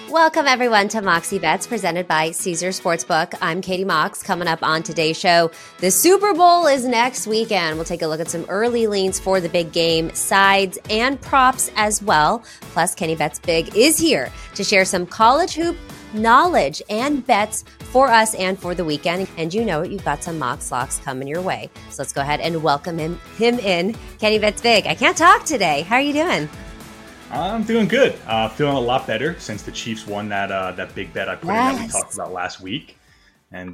Welcome, everyone, to Moxie Bets presented by Caesar Sportsbook. I'm Katie Mox. Coming up on today's show, the Super Bowl is next weekend. We'll take a look at some early leans for the big game, sides, and props as well. Plus, Kenny Bets Big is here to share some college hoop knowledge and bets for us and for the weekend. And you know it, you've got some Mox Locks coming your way. So let's go ahead and welcome him in. Kenny Bets Big. I can't talk today. How are you doing? I'm doing good. Feeling a lot better since the Chiefs won that big bet I put in that we talked about last week. And,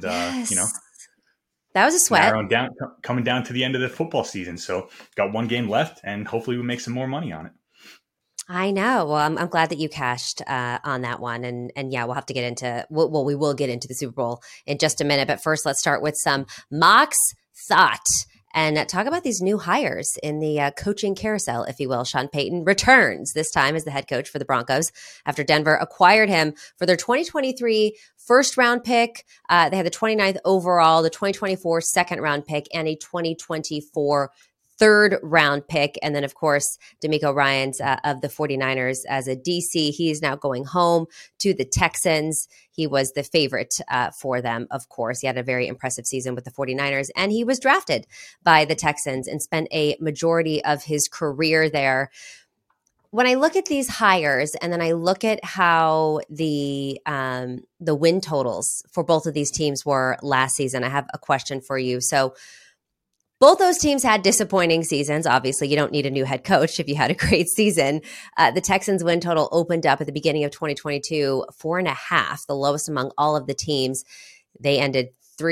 that was a sweat. Coming down to the end of the football season. So got one game left and hopefully we make some more money on it. I know. Well, I'm glad that you cashed on that one. And yeah, we'll have to get into, we will get into the Super Bowl in just a minute. But first, let's start with some Mox Thought. And talk about these new hires in the coaching carousel, if you will. Sean Payton returns this time as the head coach for the Broncos after Denver acquired him for their 2023 first-round pick. They had the 29th overall, the 2024 second-round pick, and a 2024 third-round pick. And then, of course, DeMeco Ryans of the 49ers as a DC. He is now going home to the Texans. He was the favorite for them, of course. He had a very impressive season with the 49ers, and he was drafted by the Texans and spent a majority of his career there. When I look at these hires and then I look at how the win totals for both of these teams were last season, I have a question for you. So both those teams had disappointing seasons. Obviously, you don't need a new head coach if you had a great season. The Texans' win total opened up at the beginning of 2022, 4.5, the lowest among all of the teams. They ended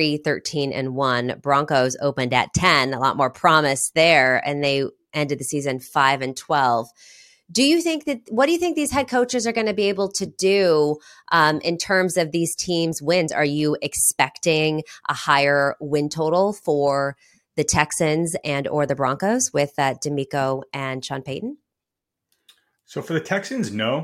3-13-1. Broncos opened at 10, a lot more promise there, and they ended the season 5-12. What do you think these head coaches are going to be able to do in terms of these teams' wins? Are you expecting a higher win total for the Texans and or the Broncos with DeMeco and Sean Payton? So for the Texans, no.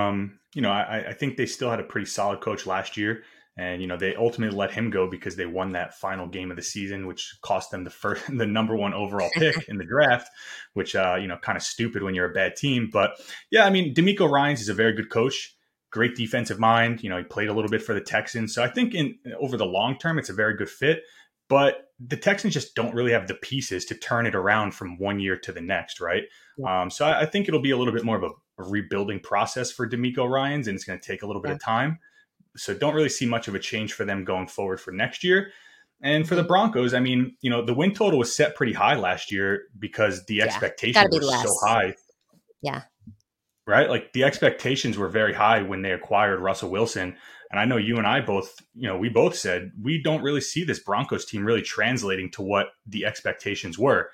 I think they still had a pretty solid coach last year. And, they ultimately let him go because they won that final game of the season, which cost them the number one overall pick in the draft, which, kind of stupid when you're a bad team. But yeah, DeMeco Ryans is a very good coach, great defensive mind. He played a little bit for the Texans. So I think over the long term, it's a very good fit. But the Texans just don't really have the pieces to turn it around from one year to the next, right? Yeah. So I think it'll be a little bit more of a rebuilding process for DeMeco Ryans, and it's going to take a little bit of time. So don't really see much of a change for them going forward for next year. And for the Broncos, the win total was set pretty high last year because the expectations were so high. Yeah. Right? Like the expectations were very high when they acquired Russell Wilson. And I know you and I both, we both said we don't really see this Broncos team really translating to what the expectations were.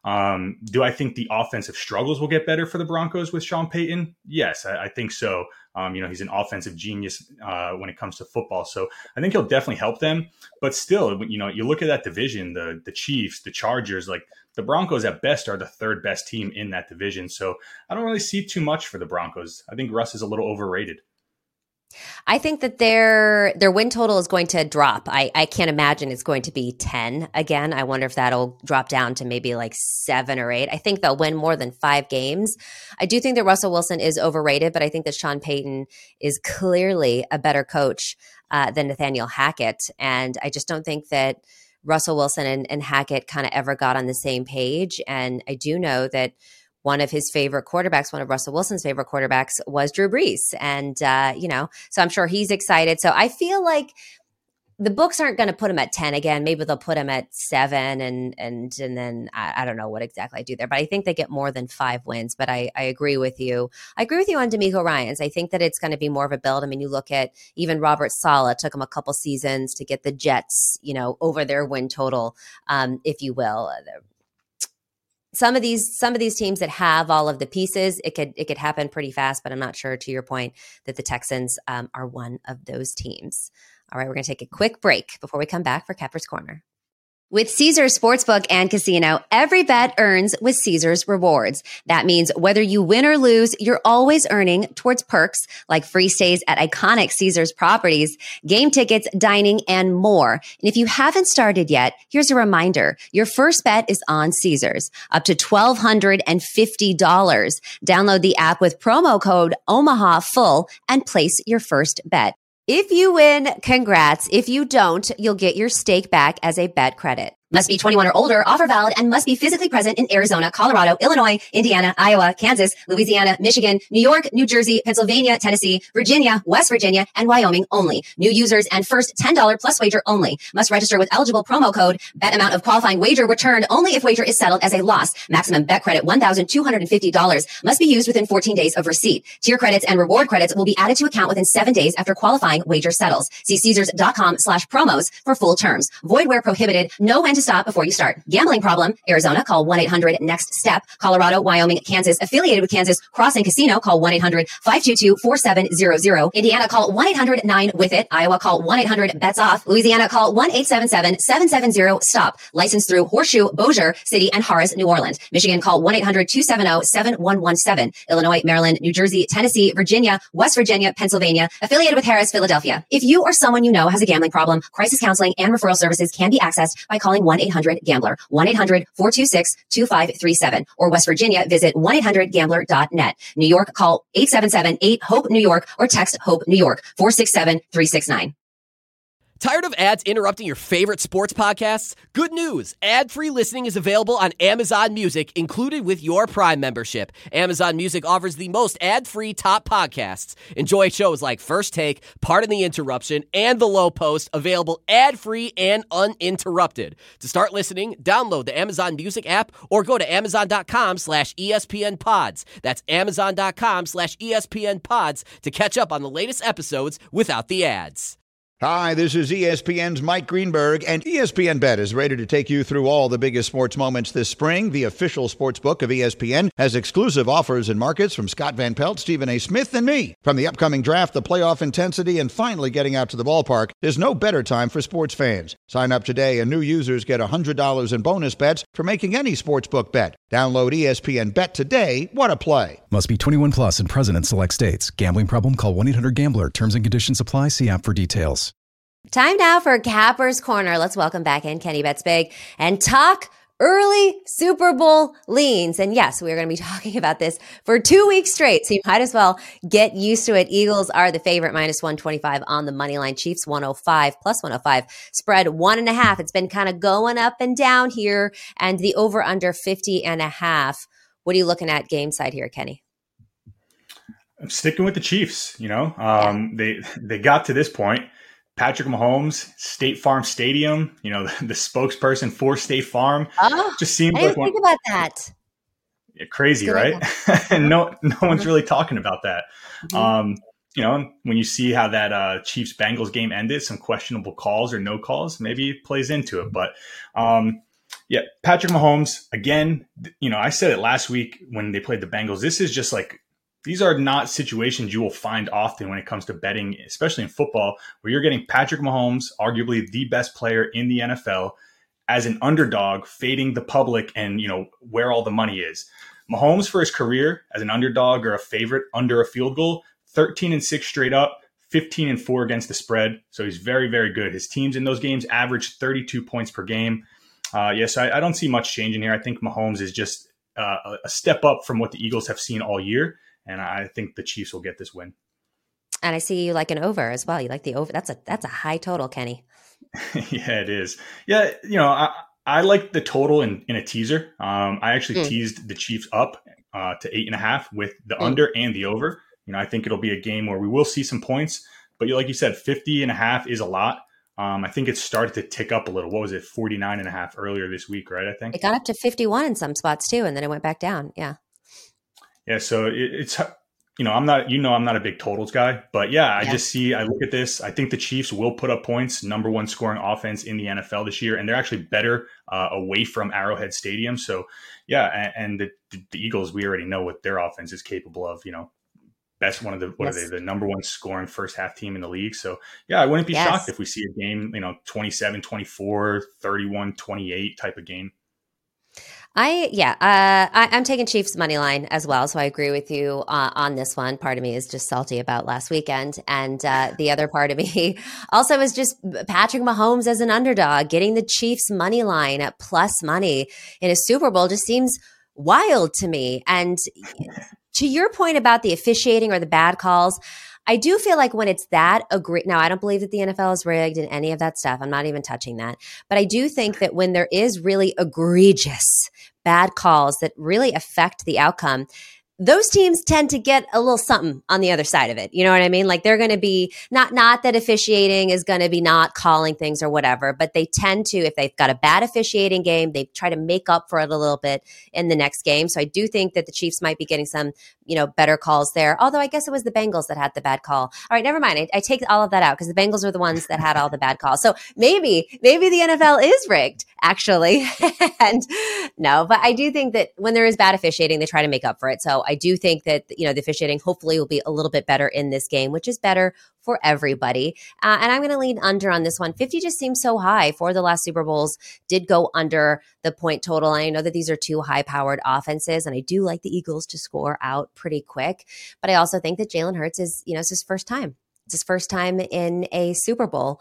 Do I think the offensive struggles will get better for the Broncos with Sean Payton? Yes, I think so. He's an offensive genius when it comes to football. So I think he'll definitely help them. But still, you look at that division, the Chiefs, the Chargers, like the Broncos at best are the third best team in that division. So I don't really see too much for the Broncos. I think Russ is a little overrated. I think that their win total is going to drop. I can't imagine it's going to be 10 again. I wonder if that'll drop down to maybe like 7 or 8. I think they'll win more than 5 games. I do think that Russell Wilson is overrated, but I think that Sean Payton is clearly a better coach than Nathaniel Hackett. And I just don't think that Russell Wilson and Hackett kind of ever got on the same page. And I do know that one of Russell Wilson's favorite quarterbacks was Drew Brees. And, so I'm sure he's excited. So I feel like the books aren't going to put him at 10 again. Maybe they'll put him at 7 and then I don't know what exactly I do there, but I think they get more than 5 wins. But I agree with you. I agree with you on DeMeco Ryans. I think that it's going to be more of a build. You look at even Robert Saleh, took him a couple seasons to get the Jets, over their win total, if you will. Some of these teams that have all of the pieces, it could happen pretty fast, but I'm not sure, to your point, that the Texans are one of those teams. All right, we're going to take a quick break before we come back for Kepper's Corner. With Caesars Sportsbook and Casino, every bet earns with Caesars Rewards. That means whether you win or lose, you're always earning towards perks like free stays at iconic Caesars properties, game tickets, dining, and more. And if you haven't started yet, here's a reminder. Your first bet is on Caesars, up to $1,250. Download the app with promo code OMAHAFULL and place your first bet. If you win, congrats. If you don't, you'll get your stake back as a bet credit. Must be 21 or older, offer valid, and must be physically present in Arizona, Colorado, Illinois, Indiana, Iowa, Kansas, Louisiana, Michigan, New York, New Jersey, Pennsylvania, Tennessee, Virginia, West Virginia, and Wyoming only. New users and first $10 plus wager only. Must register with eligible promo code. Bet amount of qualifying wager returned only if wager is settled as a loss. Maximum bet credit $1,250. Must be used within 14 days of receipt. Tier credits and reward credits will be added to account within 7 days after qualifying wager settles. See Caesars.com/promos for full terms. Void where prohibited. Know when to stop before you start. Gambling problem? Arizona, call 1-800-NEXT-STEP. Colorado, Wyoming, Kansas, affiliated with Kansas Crossing Casino, call 1-800-522-4700. Indiana, call 1-800-9-WITH-IT. Iowa, call 1-800-BETS-OFF. Louisiana, call 1-877-770-STOP. Licensed through Horseshoe, Bossier City, and Harris, New Orleans. Michigan, call 1-800-270-7117. Illinois, Maryland, New Jersey, Tennessee, Virginia, West Virginia, Pennsylvania, affiliated with Harris, Philadelphia. If you or someone you know has a gambling problem, crisis counseling and referral services can be accessed by calling 1-800-GAMBLER, 1-800-426-2537, or West Virginia, visit 1-800-GAMBLER.net. New York, call 877-8-HOPE-NEW YORK or text HOPE New York 467-369. Tired of ads interrupting your favorite sports podcasts? Good news! Ad-free listening is available on Amazon Music, included with your Prime membership. Amazon Music offers the most ad-free top podcasts. Enjoy shows like First Take, Pardon the Interruption, and The Low Post, available ad-free and uninterrupted. To start listening, download the Amazon Music app or go to amazon.com/ESPN Pods. That's amazon.com/ESPN Pods to catch up on the latest episodes without the ads. Hi, this is ESPN's Mike Greenberg, and ESPN Bet is ready to take you through all the biggest sports moments this spring. The official sports book of ESPN has exclusive offers and markets from Scott Van Pelt, Stephen A. Smith, and me. From the upcoming draft, the playoff intensity, and finally getting out to the ballpark, there's no better time for sports fans. Sign up today, and new users get $100 in bonus bets for making any sportsbook bet. Download ESPN Bet today. What a play. Must be 21 plus and present in select states. Gambling problem? Call 1-800-GAMBLER. Terms and conditions apply. See app for details. Time now for Capper's Corner. Let's welcome back in Kenny Betts Big and talk early Super Bowl leans. And yes, we're going to be talking about this for 2 weeks straight, so you might as well get used to it. Eagles are the favorite, -125 on the money line. Chiefs 105, +105. Spread 1.5. It's been kind of going up and down here, and the over under 50.5. What are you looking at game side here, Kenny? I'm sticking with the Chiefs. They got to this point. Patrick Mahomes, State Farm Stadium, the spokesperson for State Farm. Just seems I didn't think about that. Crazy, right? And no one's really talking about that. Mm-hmm. When you see how that Chiefs Bengals game ended, some questionable calls or no calls, maybe it plays into it. But Patrick Mahomes, again, I said it last week when they played the Bengals. This is just like, these are not situations you will find often when it comes to betting, especially in football, where you're getting Patrick Mahomes, arguably the best player in the NFL, as an underdog, fading the public and, where all the money is. Mahomes, for his career as an underdog or a favorite under a field goal, 13-6 straight up, 15-4 against the spread. So he's very, very good. His teams in those games average 32 points per game. So I don't see much changing here. I think Mahomes is just a step up from what the Eagles have seen all year. And I think the Chiefs will get this win. And I see you like an over as well. You like the over. That's a high total, Kenny. Yeah, it is. Yeah, I like the total in a teaser. I actually teased the Chiefs up to 8.5 with the under and the over. I think it'll be a game where we will see some points. But like you said, 50.5 is a lot. I think it started to tick up a little. What was it? 49.5 earlier this week, right? I think it got up to 51 in some spots too, and then it went back down. Yeah. Yeah, so it's I'm not a big totals guy, but I look at this. I think the Chiefs will put up points, number one scoring offense in the NFL this year, and they're actually better away from Arrowhead Stadium. So and the Eagles, we already know what their offense is capable of. One of the, what Yes. are they, the number one scoring first half team in the league. So yeah, I wouldn't be Yes. shocked if we see a game, 27-24, 31-28 type of game. I'm taking Chiefs money line as well. So I agree with you on this one. Part of me is just salty about last weekend. And the other part of me also is just Patrick Mahomes as an underdog. Getting the Chiefs money line at plus money in a Super Bowl just seems wild to me. And to your point about the officiating or the bad calls, I do feel like when it's that now I don't believe that the NFL is rigged and any of that stuff. I'm not even touching that. But I do think that when there is really egregious bad calls that really affect the outcome, those teams tend to get a little something on the other side of it. You know what I mean? Like they're going to be not that officiating is going to be not calling things or whatever, but they tend to, if they've got a bad officiating game, they try to make up for it a little bit in the next game. So I do think that the Chiefs might be getting some, better calls there. Although I guess it was the Bengals that had the bad call. All right, never mind. I take all of that out because the Bengals are the ones that had all the bad calls. So maybe the NFL is rigged actually. And no, but I do think that when there is bad officiating, they try to make up for it. So I do think that, the officiating hopefully will be a little bit better in this game, which is better for everybody. And I'm going to lean under on this one. 50 just seems so high. For the last Super Bowls did go under the point total. And I know that these are two high-powered offenses, and I do like the Eagles to score out pretty quick. But I also think that Jalen Hurts is, it's his first time. It's his first time in a Super Bowl.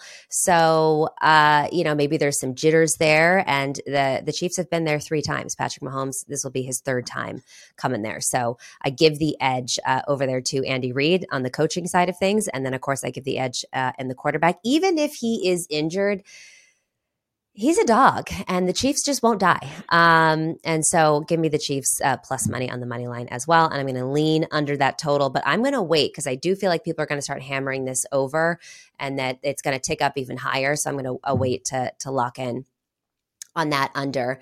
So, maybe there's some jitters there. And the Chiefs have been there 3 times. Patrick Mahomes, this will be his 3rd time coming there. So I give the edge over there to Andy Reid on the coaching side of things. And then, of course, I give the edge in the quarterback. Even if he is injured, he's a dog, and the Chiefs just won't die. And so give me the Chiefs plus money on the money line as well. And I'm going to lean under that total, but I'm going to wait because I do feel like people are going to start hammering this over and that it's going to tick up even higher. So I'm going to wait to lock in on that under.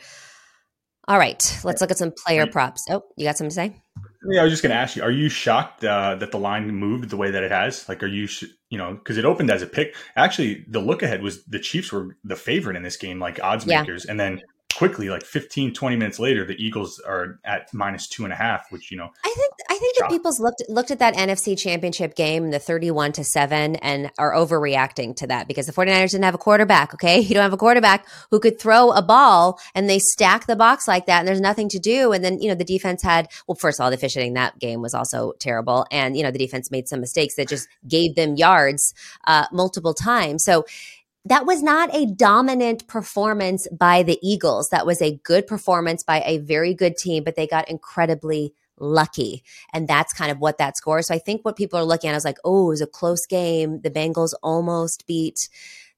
All right, let's look at some player props. Oh, you got something to say? Yeah, I was just going to ask you, are you shocked that the line moved the way that it has? Like, are you, because it opened as a pick. Actually, the look ahead was the Chiefs were the favorite in this game, like odds makers. And then quickly, like 15, 20 minutes later, the Eagles are at -2.5, which, I think that people's looked at that NFC Championship game, the 31-7, and are overreacting to that because the 49ers didn't have a quarterback, okay? You don't have a quarterback who could throw a ball, and they stack the box like that, and there's nothing to do. And then, the defense had, well, first of all, the officiating that game was also terrible. And, the defense made some mistakes that just gave them yards multiple times. So that was not a dominant performance by the Eagles. That was a good performance by a very good team, but they got incredibly lucky. And that's kind of what that score. So I think what people are looking at is like, oh, it was a close game. The Bengals almost beat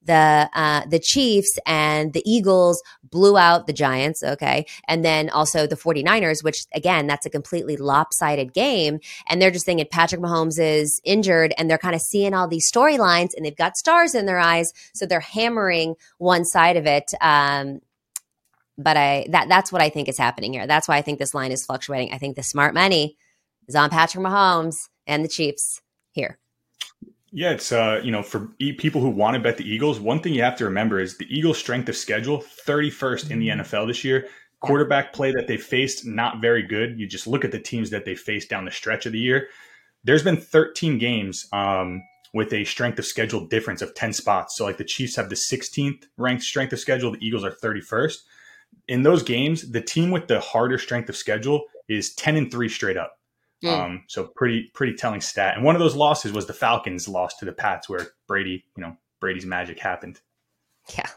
the Chiefs, and the Eagles blew out the Giants. Okay. And then also the 49ers, which again, that's a completely lopsided game. And they're just thinking Patrick Mahomes is injured, and they're kind of seeing all these storylines, and they've got stars in their eyes. So they're hammering one side of it. But that's what I think is happening here. That's why I think this line is fluctuating. I think the smart money is on Patrick Mahomes and the Chiefs here. Yeah, it's, for people who want to bet the Eagles, one thing you have to remember is the Eagles' strength of schedule, 31st in the NFL this year. Quarterback play that they faced, not very good. You just look at the teams that they faced down the stretch of the year. There's been 13 games with a strength of schedule difference of 10 spots. So like the Chiefs have the 16th ranked strength of schedule. The Eagles are 31st. In those games, the team with the harder strength of schedule is 10-3 straight up. So pretty telling stat. And one of those losses was the Falcons lost to the Pats, where Brady's magic happened. Yeah.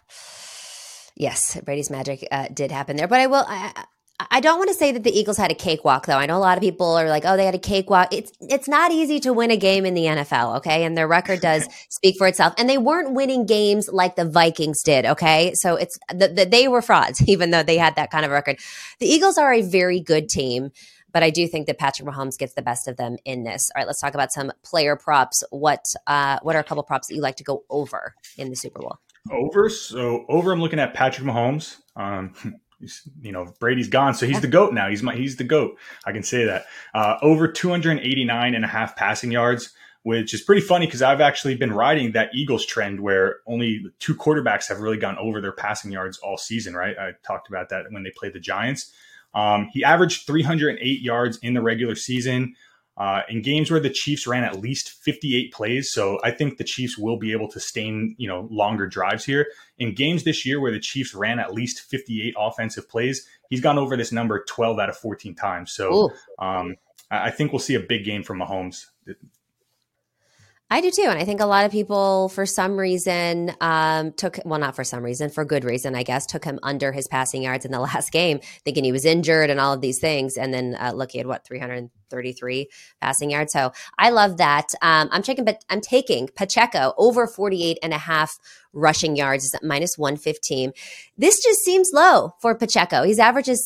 Yes, Brady's magic did happen there. But I don't want to say that the Eagles had a cakewalk, though. I know a lot of people are like, oh, they had a cakewalk. It's not easy to win a game in the NFL, okay? And their record does speak for itself. And they weren't winning games like the Vikings did, okay? So it's they were frauds, even though they had that kind of record. The Eagles are a very good team, but I do think that Patrick Mahomes gets the best of them in this. All right, let's talk about some player props. What are a couple props that you like to go over in the Super Bowl? So I'm looking at Patrick Mahomes. Brady's gone, so he's the GOAT now. He's the GOAT. I can say that. Over 289.5 passing yards, which is pretty funny because I've actually been riding that Eagles trend where only 2 quarterbacks have really gone over their passing yards all season, right? I talked about that when they played the Giants. He averaged 308 yards in the regular season. in games where the Chiefs ran at least 58 plays. So I think the Chiefs will be able to sustain, longer drives here. In games this year where the Chiefs ran at least 58 offensive plays, he's gone over this number 12 out of 14 times. So I think we'll see a big game from Mahomes. I do too. And I think a lot of people, for some reason, not for some reason, for good reason, I guess, took him under his passing yards in the last game, thinking he was injured and all of these things. And then look, he had 333 passing yards. So I love that. I'm taking Pacheco over 48.5 rushing yards, is at minus 115. This just seems low for Pacheco. He's averages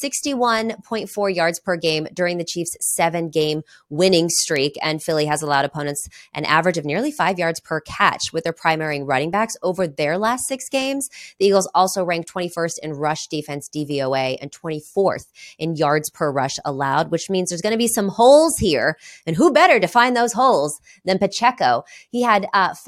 61.4 yards per game during the Chiefs' 7-game winning streak. And Philly has allowed opponents an average of nearly 5 yards per catch with their primary running backs over their last 6 games. The Eagles also ranked 21st in rush defense DVOA and 24th in yards per rush allowed, which means there's going to be some holes here. And who better to find those holes than Pacheco? He had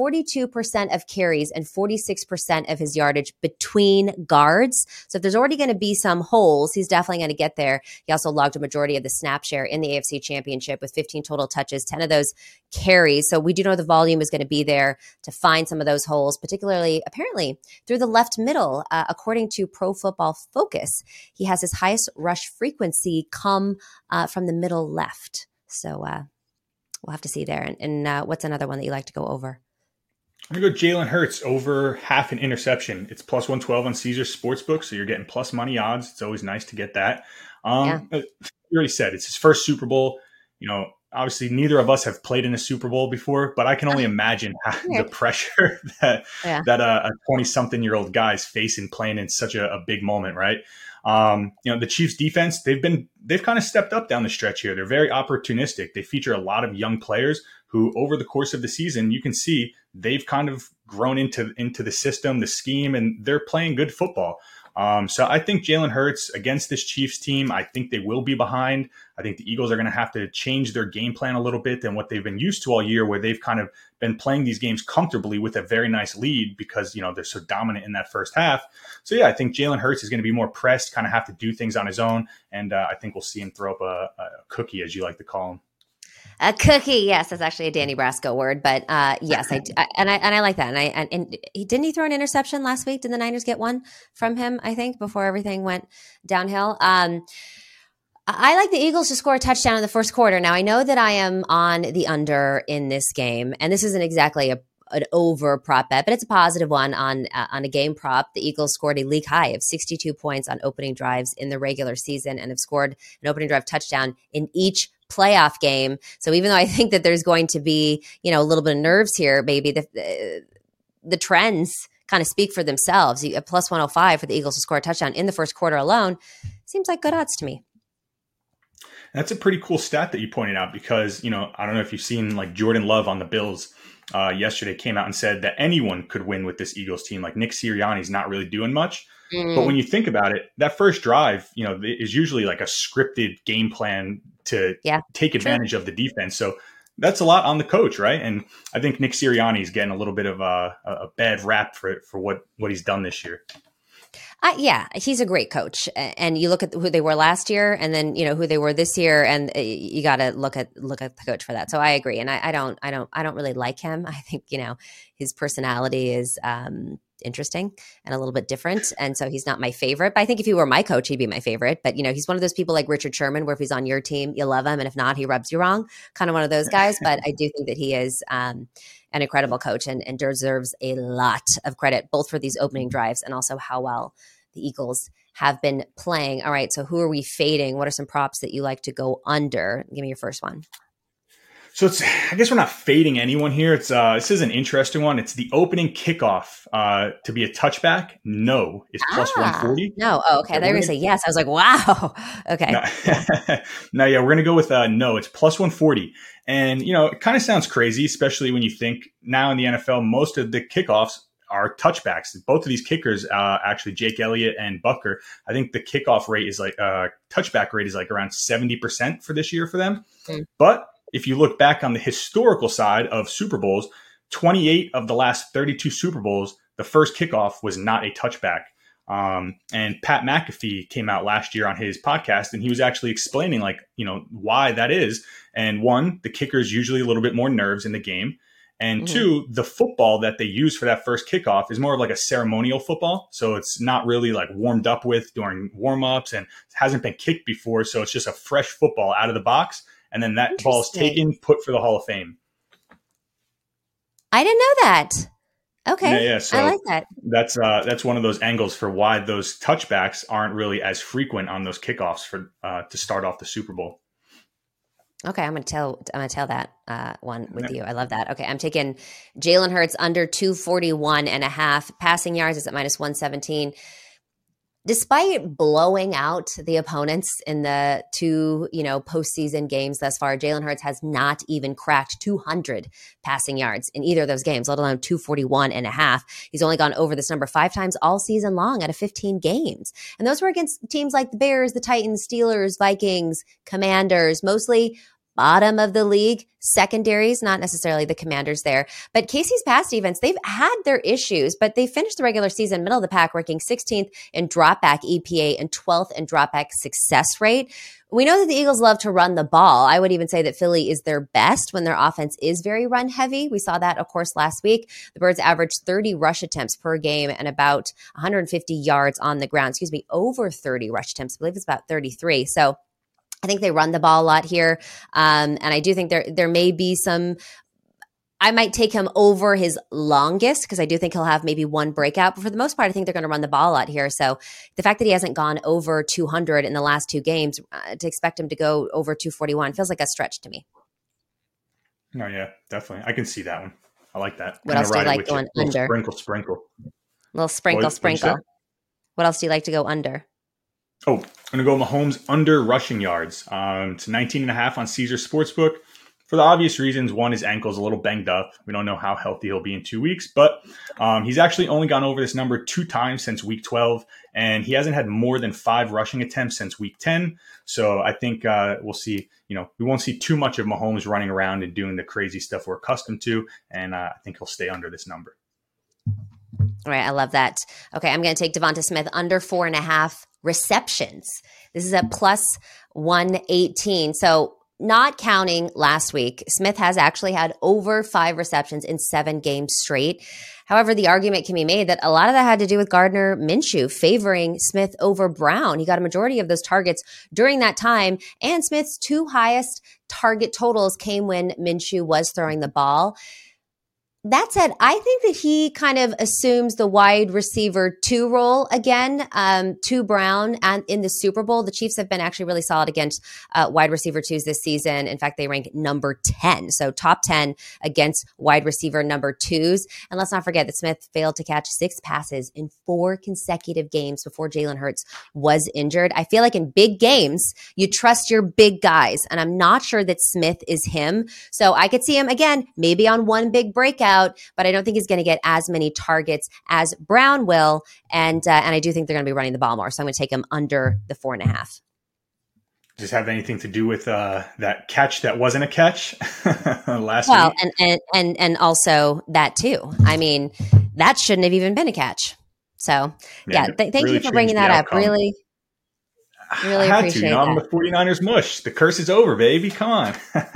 42% of carries and 46% of his yardage between guards. So if there's already going to be some holes, he's definitely going to get there. He also logged a majority of the snap share in the AFC Championship with 15 total touches, 10 of those carries. So we do know the volume is going to be there to find some of those holes, particularly apparently through the left middle. According to Pro Football Focus, he has his highest rush frequency come from the middle left. So we'll have to see there. And what's another one that you like to go over? I'm going to go Jalen Hurts over half an interception. It's plus 112 on Caesars Sportsbook, so you're getting plus money odds. It's always nice to get that. You already said it's his first Super Bowl. Obviously neither of us have played in a Super Bowl before, but I can only imagine the pressure that a 20-something-year-old guy's facing playing in such a big moment, right? The Chiefs defense, they've kind of stepped up down the stretch here. They're very opportunistic. They feature a lot of young players who over the course of the season, you can see they've kind of grown into the system, the scheme, and they're playing good football. So I think Jalen Hurts against this Chiefs team, I think they will be behind. I think the Eagles are going to have to change their game plan a little bit than what they've been used to all year, where they've kind of been playing these games comfortably with a very nice lead because, they're so dominant in that first half. So yeah, I think Jalen Hurts is going to be more pressed, kind of have to do things on his own. And I think we'll see him throw up a cookie, as you like to call him. A cookie, yes, that's actually a Danny Brasco word, but yes, I like that. And didn't he throw an interception last week? Did the Niners get one from him? I think before everything went downhill. I like the Eagles to score a touchdown in the first quarter. Now I know that I am on the under in this game, and this isn't exactly an over prop bet, but it's a positive one on a game prop. The Eagles scored a league high of 62 points on opening drives in the regular season and have scored an opening drive touchdown in each playoff game. So even though I think that there's going to be, a little bit of nerves here, maybe the trends kind of speak for themselves. Plus 105 for the Eagles to score a touchdown in the first quarter alone seems like good odds to me. That's a pretty cool stat that you pointed out because, I don't know if you've seen like Jordan Love on the Bills yesterday came out and said that anyone could win with this Eagles team. Like Nick Sirianni's not really doing much. But when you think about it, that first drive, is usually like a scripted game plan to take advantage of the defense. So that's a lot on the coach, right? And I think Nick Sirianni is getting a little bit of a bad rap for what he's done this year. Yeah, he's a great coach, and you look at who they were last year, and then who they were this year, and you got to look at the coach for that. So I agree, and I don't really like him. I think his personality is interesting and a little bit different, and so he's not my favorite. But I think if he were my coach, he'd be my favorite. But he's one of those people like Richard Sherman, where if he's on your team, you love him, and if not, he rubs you wrong. Kind of one of those guys. But I do think that he is an incredible coach and deserves a lot of credit, both for these opening drives and also how well the Eagles have been playing. All right, so who are we fading? What are some props that you like to go under? Give me your first one. So I guess we're not fading anyone here. It's this is an interesting one. It's the opening kickoff to be a touchback. No, it's plus 140. No, oh, okay. They're going to say yes. I was like, wow. Okay. No, we're going to go with no. It's plus 140. And, it kind of sounds crazy, especially when you think now in the NFL, most of the kickoffs are touchbacks. Both of these kickers, actually Jake Elliott and Butker, I think the kickoff rate is like touchback rate is like around 70% for this year for them. But if you look back on the historical side of Super Bowls, 28 of the last 32 Super Bowls, the first kickoff was not a touchback. And Pat McAfee came out last year on his podcast, and he was actually explaining why that is. And one, the kicker is usually a little bit more nerves in the game. And two, the football that they use for that first kickoff is more of like a ceremonial football. So it's not really like warmed up with during warm-ups and hasn't been kicked before. So it's just a fresh football out of the box. And then that ball is taken, put for the Hall of Fame. I didn't know that. Okay. Yeah, so I like that. That's one of those angles for why those touchbacks aren't really as frequent on those kickoffs for to start off the Super Bowl. Okay, I'm gonna tell that one with you. I love that. Okay, I'm taking Jalen Hurts under 241.5 passing yards. Is at minus 117. Despite blowing out the opponents in the two, postseason games thus far, Jalen Hurts has not even cracked 200 passing yards in either of those games, let alone 241.5. He's only gone over this number 5 times all season long out of 15 games. And those were against teams like the Bears, the Titans, Steelers, Vikings, Commanders, mostly bottom of the league, secondaries, not necessarily the Commanders there. But KC's pass defense, they've had their issues, but they finished the regular season middle of the pack, ranking 16th in dropback EPA and 12th in dropback success rate. We know that the Eagles love to run the ball. I would even say that Philly is their best when their offense is very run heavy. We saw that, of course, last week. The Birds averaged 30 rush attempts per game and about 150 yards on the ground. Over 30 rush attempts. I believe it's about 33. So I think they run the ball a lot here. And I do think there may be some – I might take him over his longest because I do think he'll have maybe one breakout. But for the most part, I think they're going to run the ball a lot here. So the fact that he hasn't gone over 200 in the last 2 games, to expect him to go over 241 feels like a stretch to me. No, yeah, definitely. I can see that one. I like that. What else do you like going under? Sprinkle. Little sprinkle. What else do you like to go under? Oh, I'm going to go Mahomes under rushing yards. It's 19.5 on Caesar Sportsbook. For the obvious reasons, one, his ankle's a little banged up. We don't know how healthy he'll be in 2 weeks, but he's actually only gone over this number 2 times since week 12, and he hasn't had more than 5 rushing attempts since week 10. So I think we'll see, we won't see too much of Mahomes running around and doing the crazy stuff we're accustomed to, and I think he'll stay under this number. All right, I love that. Okay, I'm going to take Devonta Smith under 4.5 receptions. This is at plus 118. So not counting last week, Smith has actually had over 5 receptions in 7 games straight. However, the argument can be made that a lot of that had to do with Gardner Minshew favoring Smith over Brown. He got a majority of those targets during that time, and Smith's 2 highest target totals came when Minshew was throwing the ball. That said, I think that he kind of assumes the wide receiver 2 role again to Brown and in the Super Bowl. The Chiefs have been actually really solid against wide receiver 2s this season. In fact, they rank number 10. So top 10 against wide receiver number 2s. And let's not forget that Smith failed to catch 6 passes in 4 consecutive games before Jalen Hurts was injured. I feel like in big games, you trust your big guys. And I'm not sure that Smith is him. So I could see him again, maybe on one big breakout, but I don't think he's going to get as many targets as Brown will. And I do think they're going to be running the ball more. So I'm going to take him under the 4.5. Does this have anything to do with that catch that wasn't a catch last week? Well, and also that too. I mean, that shouldn't have even been a catch. So thank really you for bringing that up. Really appreciate that. I'm the 49ers mush. The curse is over, baby. Come on.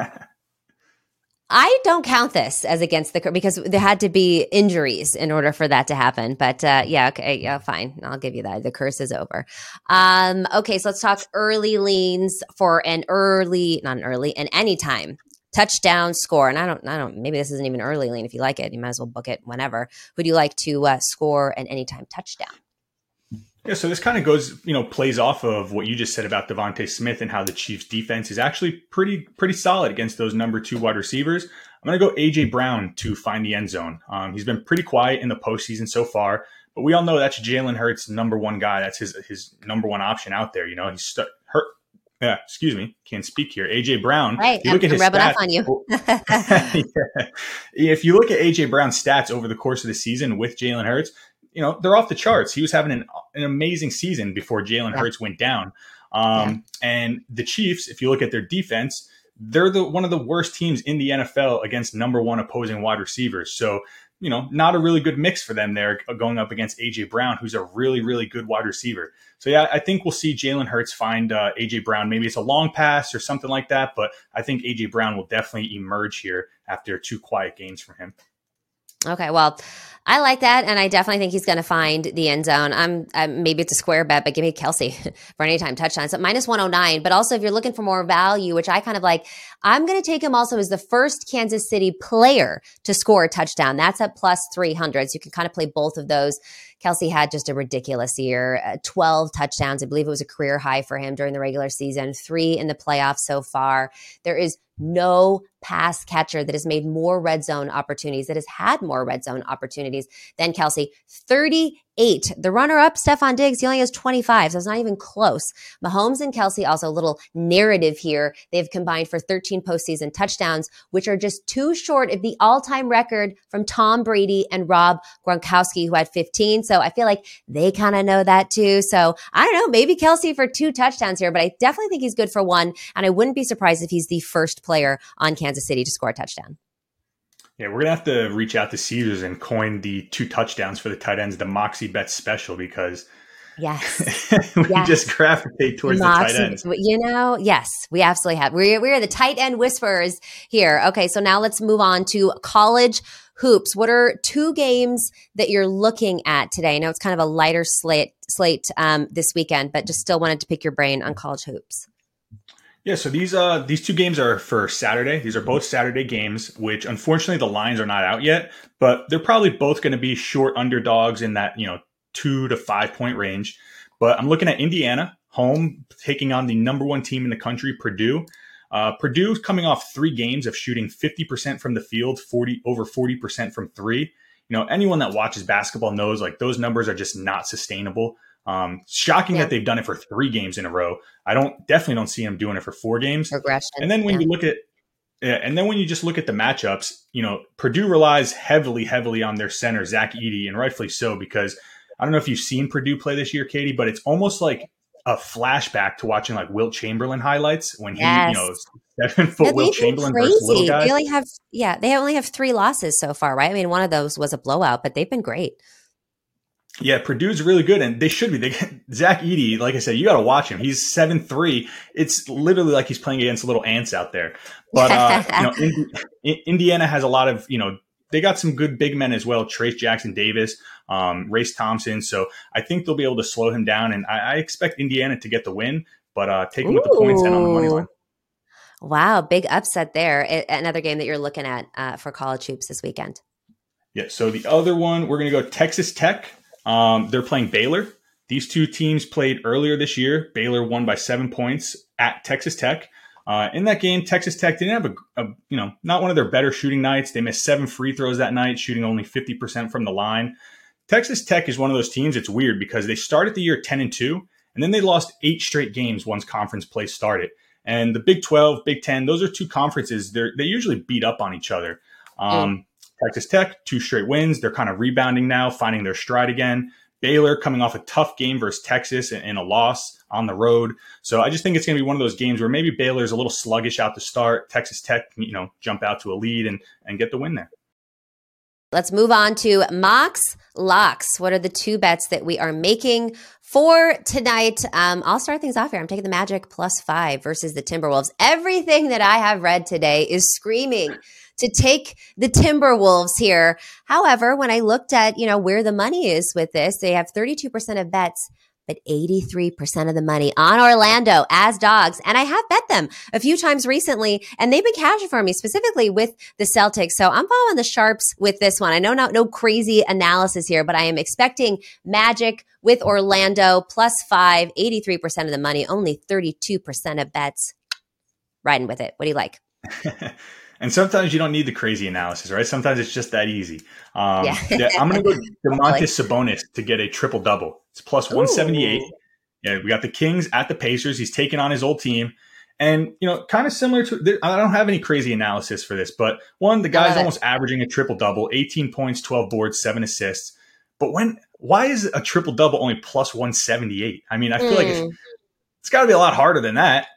I don't count this as against the because there had to be injuries in order for that to happen. But fine. I'll give you that. The curse is over. Okay, so let's talk early leans for an anytime touchdown score. And I don't. Maybe this isn't even early lean. If you like it, you might as well book it whenever. Who do you like to score an anytime touchdown? Yeah, so this kind of goes, plays off of what you just said about Devonta Smith and how the Chiefs defense is actually pretty solid against those number 2 wide receivers. I'm going to go A.J. Brown to find the end zone. He's been pretty quiet in the postseason so far, but we all know that's Jalen Hurts' number 1 guy. That's his number 1 option out there. He's hurt. Yeah, excuse me, can't speak here. A.J. Brown. Right, I'm rubbing off on you. If you look at A.J. Brown's stats over the course of the season with Jalen Hurts, they're off the charts. He was having an amazing season before Jalen Hurts went down. And the Chiefs, if you look at their defense, they're one of the worst teams in the NFL against number one opposing wide receivers. So, not a really good mix for them there going up against A.J. Brown, who's a really, really good wide receiver. So, yeah, I think we'll see Jalen Hurts find A.J. Brown. Maybe it's a long pass or something like that, but I think A.J. Brown will definitely emerge here after 2 quiet games from him. Okay, well, I like that, and I definitely think he's going to find the end zone. Maybe it's a square bet, but give me Kelsey for anytime touchdowns at minus 109. But also, if you're looking for more value, which I kind of like, I'm going to take him also as the first Kansas City player to score a touchdown. That's at plus 300. So you can kind of play both of those. Kelsey had just a ridiculous year, 12 touchdowns. I believe it was a career high for him during the regular season, 3 in the playoffs so far. There is no pass catcher that has made more red zone opportunities, that has had more red zone opportunities than Kelsey. 38. The runner-up, Stephon Diggs, he only has 25, so it's not even close. Mahomes and Kelsey, also a little narrative here. They've combined for 13 postseason touchdowns, which are just 2 short of the all-time record from Tom Brady and Rob Gronkowski, who had 15. So I feel like they kind of know that too. So I don't know, maybe Kelsey for 2 touchdowns here, but I definitely think he's good for 1, and I wouldn't be surprised if he's the first player on Kansas City to score a touchdown. Yeah, we're going to have to reach out to Caesars and coin the 2 touchdowns for the tight ends, the Moxie Bet special, because yes, we just gravitate towards Moxie, the tight ends. Yes, we absolutely have. We are the tight end whisperers here. Okay, so now let's move on to college hoops. What are 2 games that you're looking at today? I know it's kind of a lighter slate this weekend, but just still wanted to pick your brain on college hoops. Yeah, so these 2 games are for Saturday. These are both Saturday games, which unfortunately the lines are not out yet, but they're probably both going to be short underdogs in that 2 to 5 point range. But I'm looking at Indiana home taking on the number 1 team in the country, Purdue. Purdue's coming off 3 games of shooting 50% from the field, over 40% from 3. Anyone that watches basketball knows like those numbers are just not sustainable. Shocking that they've done it for 3 games in a row. I definitely don't see them doing it for 4 games. Regression. And then when you look at, and then when you just look at the matchups, Purdue relies heavily on their center, Zach Edey, and rightfully so, because I don't know if you've seen Purdue play this year, Katie, but it's almost like a flashback to watching like Wilt Chamberlain highlights when he, 7-foot Wilt Chamberlain versus little guys. They only have 3 losses so far, right? I mean, one of those was a blowout, but they've been great. Yeah, Purdue's really good, and they should be. Zach Edey, like I said, you got to watch him. He's 7'3". It's literally like he's playing against little ants out there. But Indiana has a lot of they got some good big men as well. Trace Jackson Davis, Race Thompson. So I think they'll be able to slow him down, and I expect Indiana to get the win. But take him with the points and on the money line. Wow, big upset there. Another game that you're looking at for college hoops this weekend. Yeah. So the other one, we're going to go Texas Tech. They're playing Baylor. These 2 teams played earlier this year. Baylor won by 7 points at Texas Tech. In that game, Texas Tech didn't have not one of their better shooting nights. They missed 7 free throws that night, shooting only 50% from the line. Texas Tech is one of those teams. It's weird because they started the year 10-2, and then they lost 8 straight games once conference play started. And the Big 12, Big 10, those are 2 conferences. They usually beat up on each other. Texas Tech, 2 straight wins. They're kind of rebounding now, finding their stride again. Baylor coming off a tough game versus Texas and a loss on the road. So I just think it's going to be one of those games where maybe Baylor's a little sluggish out to start. Texas Tech, jump out to a lead and get the win there. Let's move on to Mox Locks. What are the 2 bets that we are making for tonight? I'll start things off here. I'm taking the Magic +5 versus the Timberwolves. Everything that I have read today is screaming to take the Timberwolves here. However, when I looked at, where the money is with this, they have 32% of bets, but 83% of the money on Orlando as dogs. And I have bet them a few times recently, and they've been cashing for me, specifically with the Celtics. So I'm following the Sharps with this one. I know no crazy analysis here, but I am expecting Magic with Orlando +5, 83% of the money, only 32% of bets. Riding with it. What do you like? And sometimes you don't need the crazy analysis, right? Sometimes it's just that easy. I'm going to go Domantas Sabonis to get a triple-double. It's +178. Yeah, we got the Kings at the Pacers. He's taking on his old team. And, kind of similar to – I don't have any crazy analysis for this. But, one, the guy's almost averaging a triple-double, 18 points, 12 boards, 7 assists. But why is a triple-double only +178? I mean, I feel like it's got to be a lot harder than that.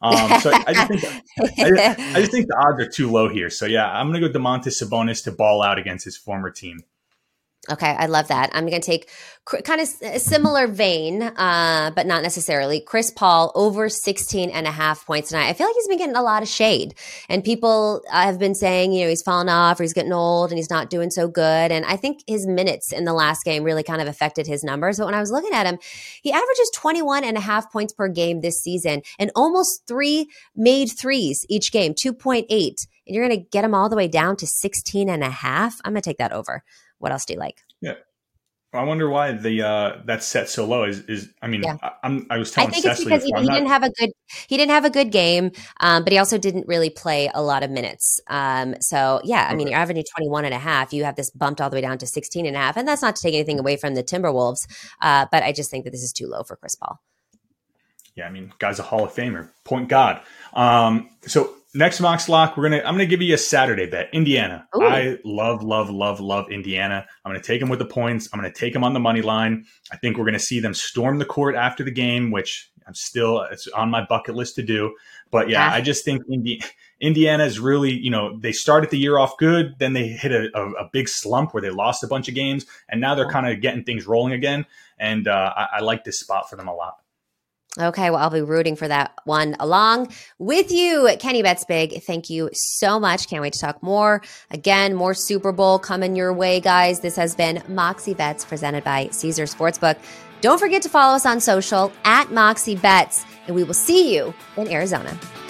So I just think the odds are too low here. So yeah, I'm going to go Domantas Sabonis to ball out against his former team. Okay, I love that. I'm going to take kind of a similar vein, but not necessarily. Chris Paul over 16.5 points tonight. I feel like he's been getting a lot of shade, and people have been saying, he's fallen off or he's getting old and he's not doing so good. And I think his minutes in the last game really kind of affected his numbers. But when I was looking at him, he averages 21.5 points per game this season and almost 3 made threes each game, 2.8. And you're going to get him all the way down to 16.5. I'm going to take that over. What else do you like? Yeah, I wonder why that's set so low. I was telling I think Cecily it's because he didn't have a good game, but he also didn't really play a lot of minutes. So yeah, I mean, you're averaging 21.5. You have this bumped all the way down to 16.5, and that's not to take anything away from the Timberwolves, but I just think that this is too low for Chris Paul. Yeah, I mean, guy's a Hall of Famer, point guard. So next Mox Lock, I'm gonna give you a Saturday bet. Indiana. Ooh. I love Indiana. I'm gonna take them with the points. I'm gonna take them on the money line. I think we're gonna see them storm the court after the game, which it's on my bucket list to do. But yeah, I just think Indiana is really, they started the year off good, then they hit a big slump where they lost a bunch of games, and now they're kind of getting things rolling again. And I like this spot for them a lot. Okay, well, I'll be rooting for that one along with you. Kenny Bets Big, thank you so much. Can't wait to talk more. Again, more Super Bowl coming your way, guys. This has been Moxie Bets presented by Caesar Sportsbook. Don't forget to follow us on social @Moxie Bets, and we will see you in Arizona.